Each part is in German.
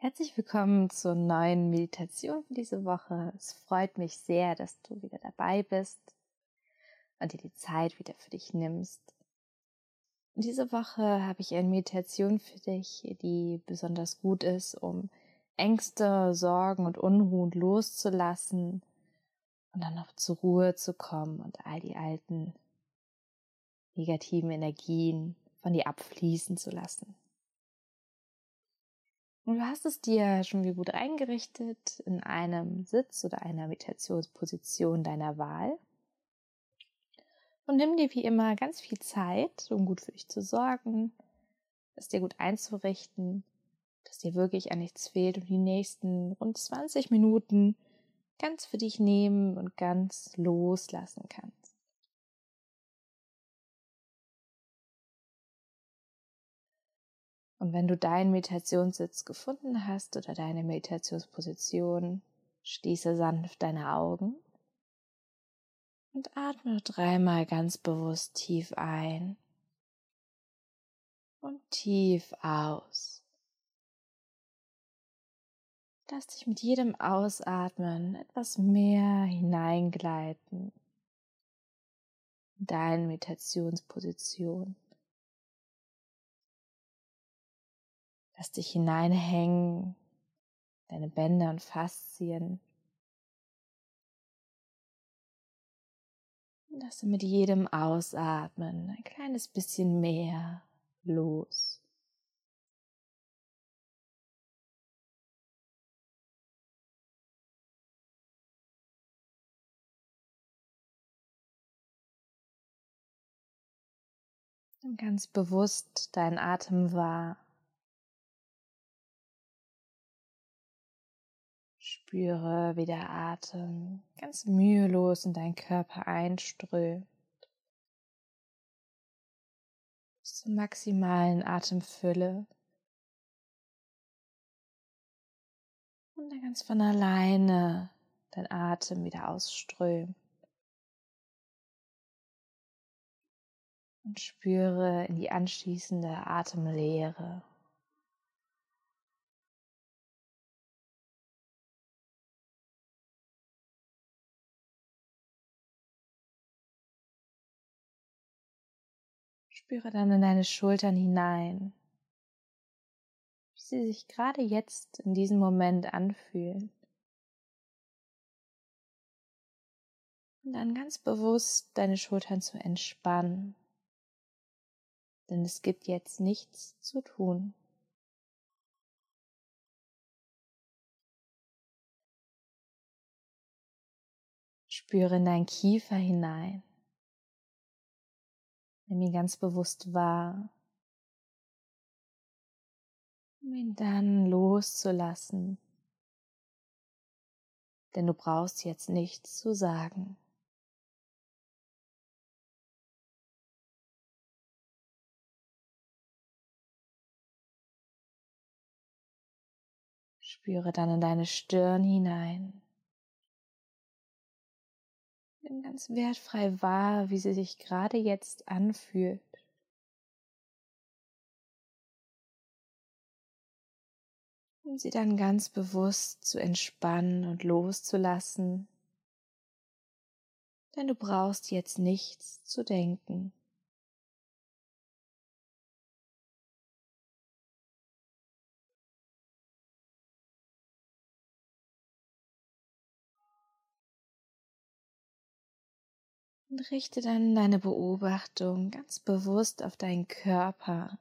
Herzlich willkommen zur neuen Meditation für diese Woche. Es freut mich sehr, dass du wieder dabei bist und dir die Zeit wieder für dich nimmst. Und diese Woche habe ich eine Meditation für dich, die besonders gut ist, um Ängste, Sorgen und Unruhen loszulassen und dann noch zur Ruhe zu kommen und all die alten negativen Energien von dir abfließen zu lassen. Und du hast es dir schon wie gut eingerichtet in einem Sitz oder einer Meditationsposition deiner Wahl. Und nimm dir wie immer ganz viel Zeit, um gut für dich zu sorgen, es dir gut einzurichten, dass dir wirklich an nichts fehlt und die nächsten rund 20 Minuten ganz für dich nehmen und ganz loslassen kannst. Und wenn du deinen Meditationssitz gefunden hast oder deine Meditationsposition, schließe sanft deine Augen und atme 3-mal ganz bewusst tief ein und tief aus. Lass dich mit jedem Ausatmen etwas mehr hineingleiten in deine Meditationsposition. Lass dich hineinhängen, deine Bänder und Faszien. Und lasse mit jedem Ausatmen ein kleines bisschen mehr los. Nimm ganz bewusst deinen Atem wahr. Spüre, wie der Atem ganz mühelos in deinen Körper einströmt. Bis zur maximalen Atemfülle. Und dann ganz von alleine dein Atem wieder ausströmt. Und spüre in die anschließende Atemleere. Spüre dann in deine Schultern hinein, wie sie sich gerade jetzt in diesem Moment anfühlen. Und dann ganz bewusst deine Schultern zu entspannen, denn es gibt jetzt nichts zu tun. Spüre in deinen Kiefer hinein. Nimm ihn ganz bewusst wahr, um ihn dann loszulassen, denn du brauchst jetzt nichts zu sagen. Spüre dann in deine Stirn hinein. Nimm ganz wertfrei wahr, wie sie sich gerade jetzt anfühlt. Um sie dann ganz bewusst zu entspannen und loszulassen, denn du brauchst jetzt nichts zu denken. Und richte dann deine Beobachtung ganz bewusst auf deinen Körper.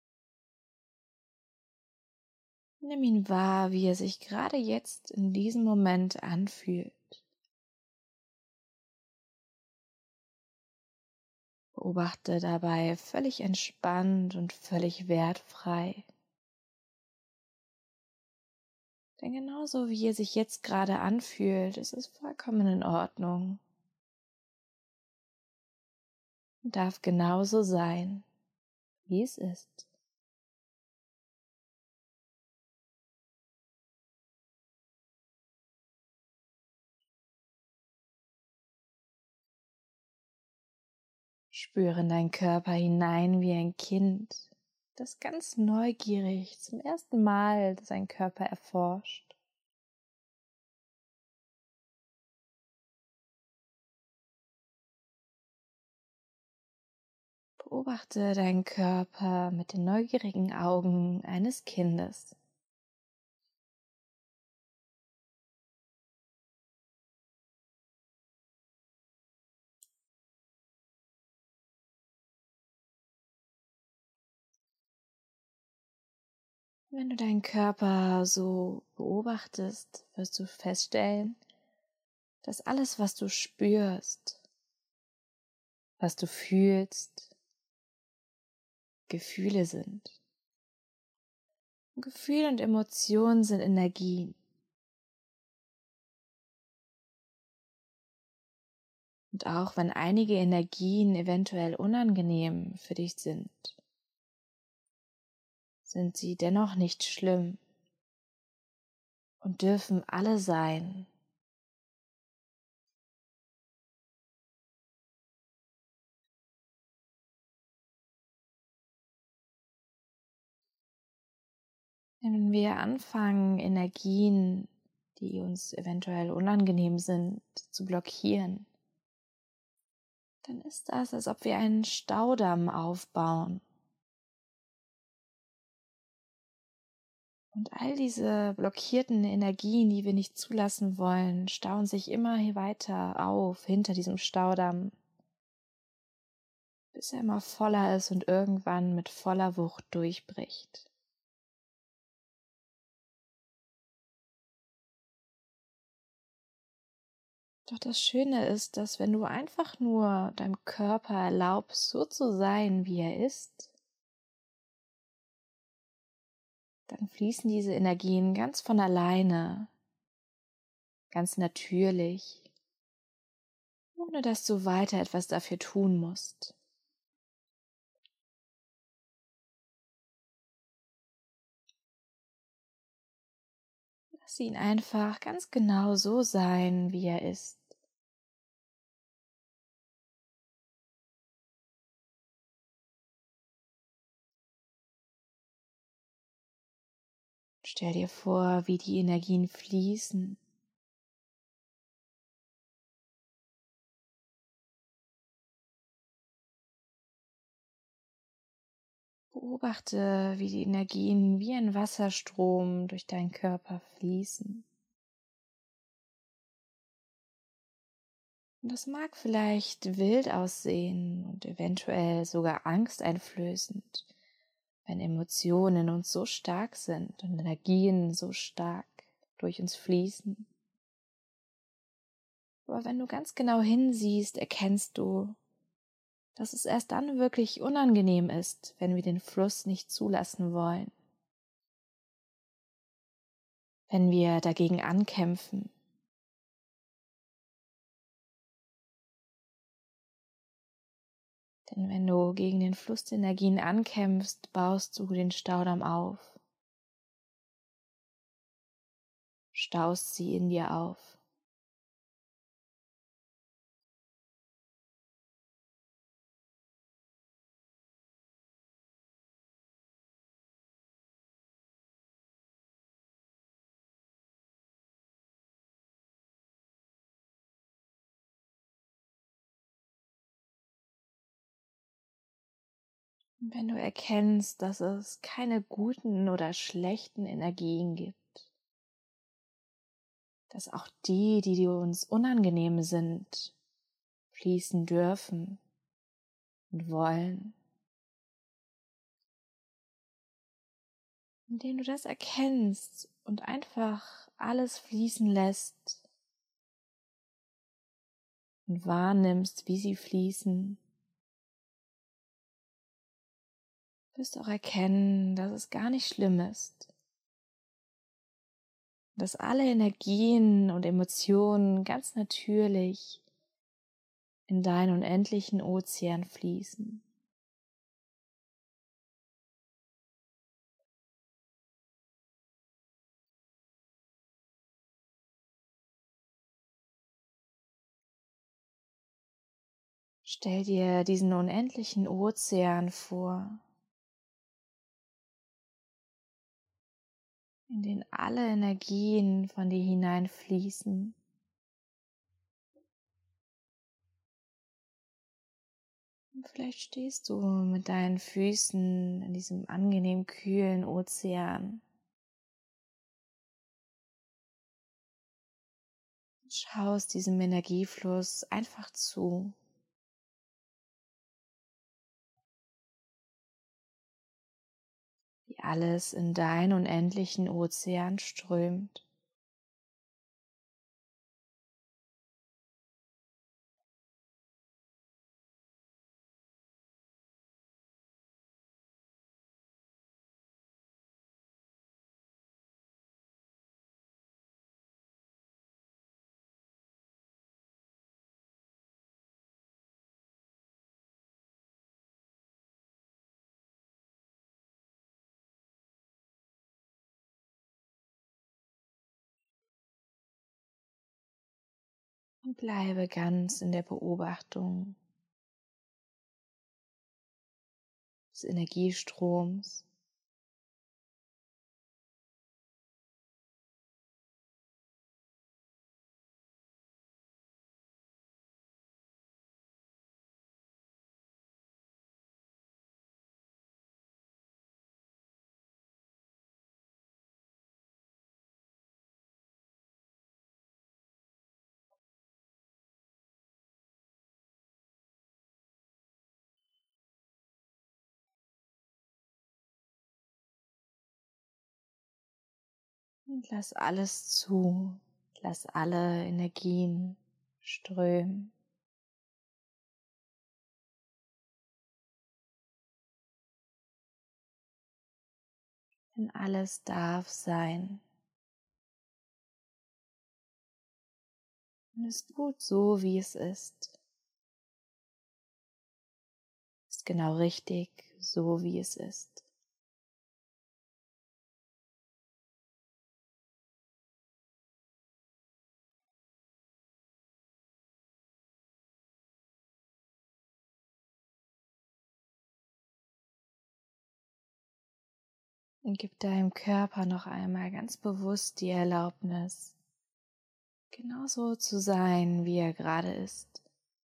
Nimm ihn wahr, wie er sich gerade jetzt in diesem Moment anfühlt. Beobachte dabei völlig entspannt und völlig wertfrei. Denn genauso wie er sich jetzt gerade anfühlt, ist es vollkommen in Ordnung. Und darf genauso sein, wie es ist. Spüre in deinen Körper hinein wie ein Kind, das ganz neugierig zum ersten Mal seinen Körper erforscht. Beobachte deinen Körper mit den neugierigen Augen eines Kindes. Wenn du deinen Körper so beobachtest, wirst du feststellen, dass alles, was du spürst, was du fühlst, Gefühle sind. Und Gefühle und Emotionen sind Energien. Und auch wenn einige Energien eventuell unangenehm für dich sind sie dennoch nicht schlimm und dürfen alle sein. Wenn wir anfangen, Energien, die uns eventuell unangenehm sind, zu blockieren, dann ist das, als ob wir einen Staudamm aufbauen. Und all diese blockierten Energien, die wir nicht zulassen wollen, stauen sich immer weiter auf hinter diesem Staudamm, bis er immer voller ist und irgendwann mit voller Wucht durchbricht. Doch das Schöne ist, dass wenn du einfach nur deinem Körper erlaubst, so zu sein, wie er ist, dann fließen diese Energien ganz von alleine, ganz natürlich, ohne dass du weiter etwas dafür tun musst. Lass ihn einfach ganz genau so sein, wie er ist. Stell dir vor, wie die Energien fließen. Beobachte, wie die Energien wie ein Wasserstrom durch deinen Körper fließen. Und das mag vielleicht wild aussehen und eventuell sogar angsteinflößend, wenn Emotionen in uns so stark sind und Energien so stark durch uns fließen. Aber wenn du ganz genau hinsiehst, erkennst du, dass es erst dann wirklich unangenehm ist, wenn wir den Fluss nicht zulassen wollen, wenn wir dagegen ankämpfen. Denn wenn du gegen den Fluss der Energien ankämpfst, baust du den Staudamm auf, staust sie in dir auf. Und wenn du erkennst, dass es keine guten oder schlechten Energien gibt, dass auch die uns unangenehm sind, fließen dürfen und wollen, indem du das erkennst und einfach alles fließen lässt und wahrnimmst, wie sie fließen, wirst du auch erkennen, dass es gar nicht schlimm ist, dass alle Energien und Emotionen ganz natürlich in deinen unendlichen Ozean fließen. Stell dir diesen unendlichen Ozean vor, in den alle Energien von dir hineinfließen. Und vielleicht stehst du mit deinen Füßen in diesem angenehm kühlen Ozean. Schaust diesem Energiefluss einfach zu. Wie alles in deinen unendlichen Ozean strömt. Und bleibe ganz in der Beobachtung des Energiestroms. Und lass alles zu. Lass alle Energien strömen. Denn alles darf sein. Und ist gut so, wie es ist. Ist genau richtig, so wie es ist. Und gib deinem Körper noch einmal ganz bewusst die Erlaubnis, genauso zu sein, wie er gerade ist.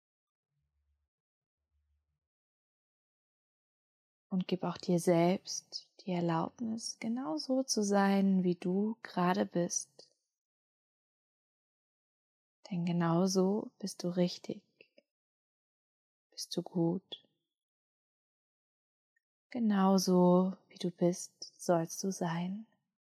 Und gib auch dir selbst die Erlaubnis, genauso zu sein, wie du gerade bist. Denn genauso bist du richtig, bist du gut. Genauso wie du bist, sollst du sein.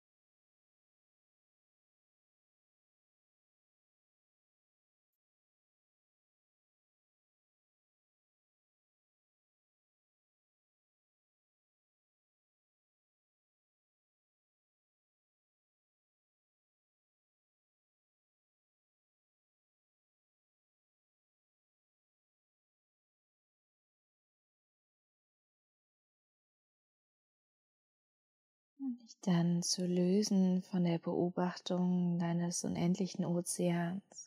Und dich dann zu lösen von der Beobachtung deines unendlichen Ozeans.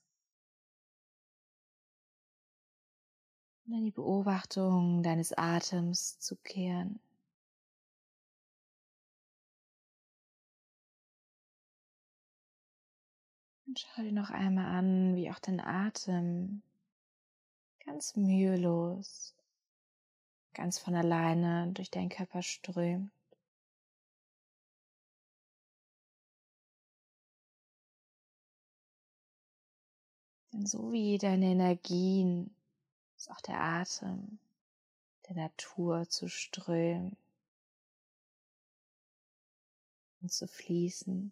Und in die Beobachtung deines Atems zu kehren. Und schau dir noch einmal an, wie auch dein Atem ganz mühelos, ganz von alleine durch deinen Körper strömt. Denn so wie deine Energien ist auch der Atem der Natur zu strömen und zu fließen.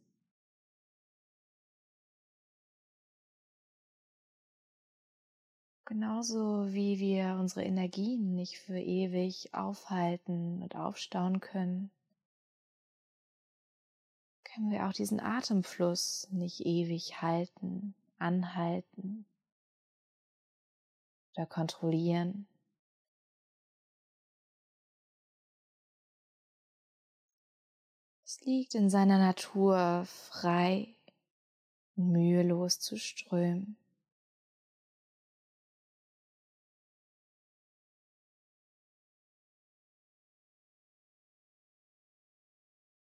Genauso wie wir unsere Energien nicht für ewig aufhalten und aufstauen können, können wir auch diesen Atemfluss nicht ewig halten, anhalten oder kontrollieren. Es liegt in seiner Natur, frei und mühelos zu strömen.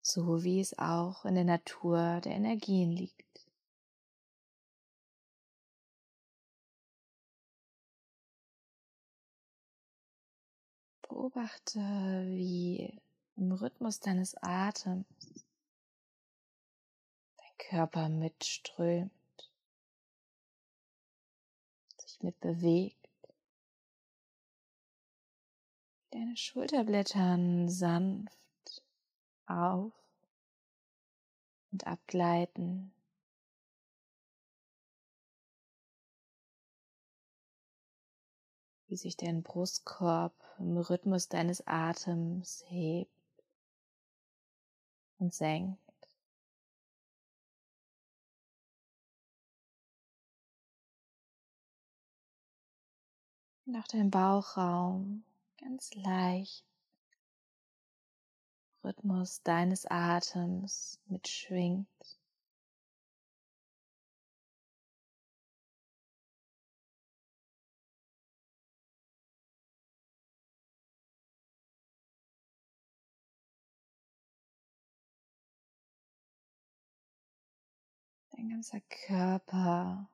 so wie es auch in der Natur der Energien liegt. Beobachte, wie im Rhythmus deines Atems dein Körper mitströmt, sich mitbewegt, wie deine Schulterblättern sanft auf und abgleiten, wie sich dein Brustkorb im Rhythmus deines Atems hebt und senkt. Und auch dein Bauchraum ganz leicht im Rhythmus deines Atems mitschwingt. Dein ganzer Körper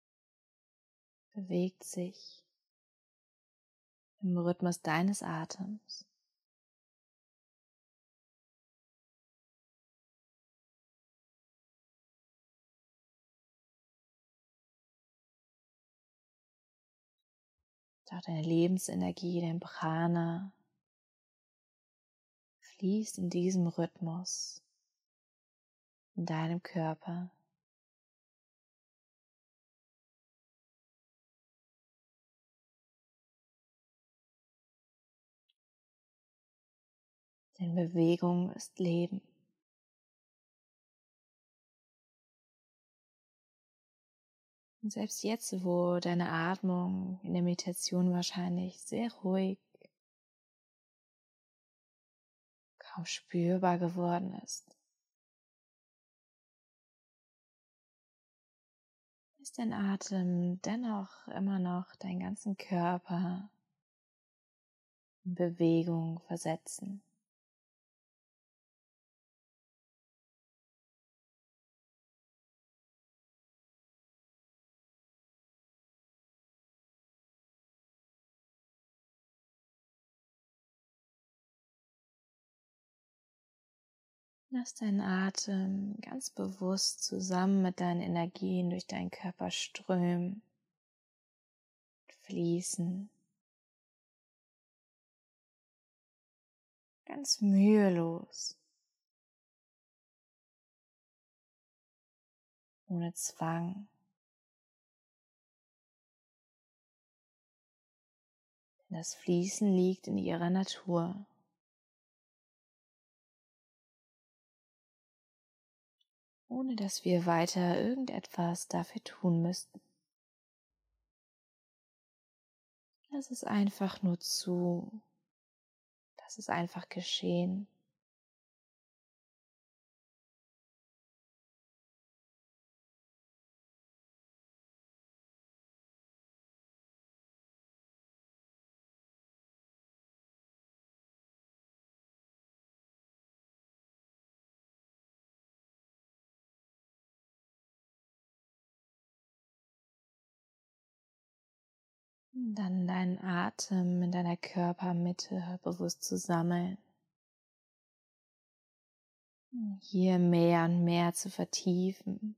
bewegt sich im Rhythmus deines Atems. Auch deine Lebensenergie, dein Prana fließt in diesem Rhythmus in deinem Körper. Denn Bewegung ist Leben. Und selbst jetzt, wo deine Atmung in der Meditation wahrscheinlich sehr ruhig, kaum spürbar geworden ist dein Atem dennoch immer noch deinen ganzen Körper in Bewegung versetzen. Lass deinen Atem ganz bewusst zusammen mit deinen Energien durch deinen Körper strömen, fließen, ganz mühelos, ohne Zwang. Denn das Fließen liegt in ihrer Natur. Ohne dass wir weiter irgendetwas dafür tun müssten. Lass es einfach nur zu. Lass es einfach geschehen. Und dann deinen Atem in deiner Körpermitte bewusst zu sammeln. Hier mehr und mehr zu vertiefen.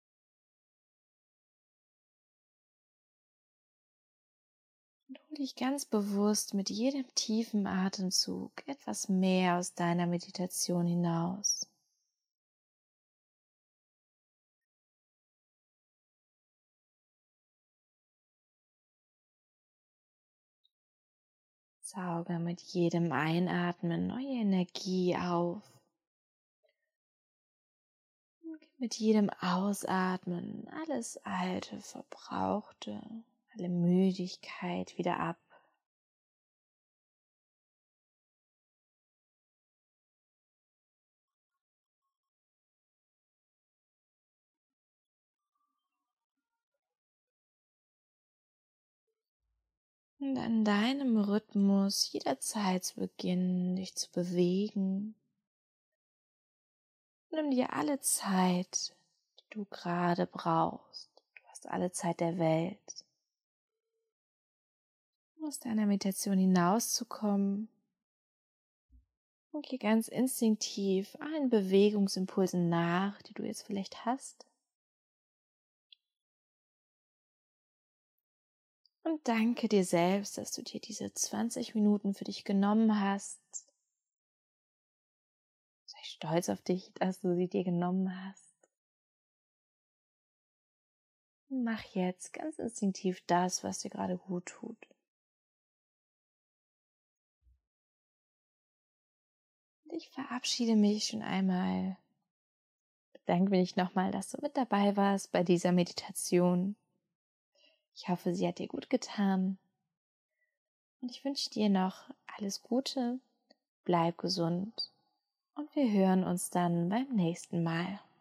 Und hol dich ganz bewusst mit jedem tiefen Atemzug etwas mehr aus deiner Meditation hinaus. Sauge mit jedem Einatmen neue Energie auf. Und gib mit jedem Ausatmen alles alte, verbrauchte, alle Müdigkeit wieder ab. Und an deinem Rhythmus jederzeit zu beginnen, dich zu bewegen, Nimm dir alle Zeit, die du gerade brauchst. Du hast alle Zeit der Welt, um aus deiner Meditation hinauszukommen und geh ganz instinktiv allen Bewegungsimpulsen nach, die du jetzt vielleicht hast. Und danke dir selbst, dass du dir diese 20 Minuten für dich genommen hast. Sei stolz auf dich, dass du sie dir genommen hast. Und mach jetzt ganz instinktiv das, was dir gerade gut tut. Und ich verabschiede mich schon einmal. Bedanke mich nochmal, dass du mit dabei warst bei dieser Meditation. Ich hoffe, sie hat dir gut getan. Und ich wünsche dir noch alles Gute, bleib gesund und wir hören uns dann beim nächsten Mal.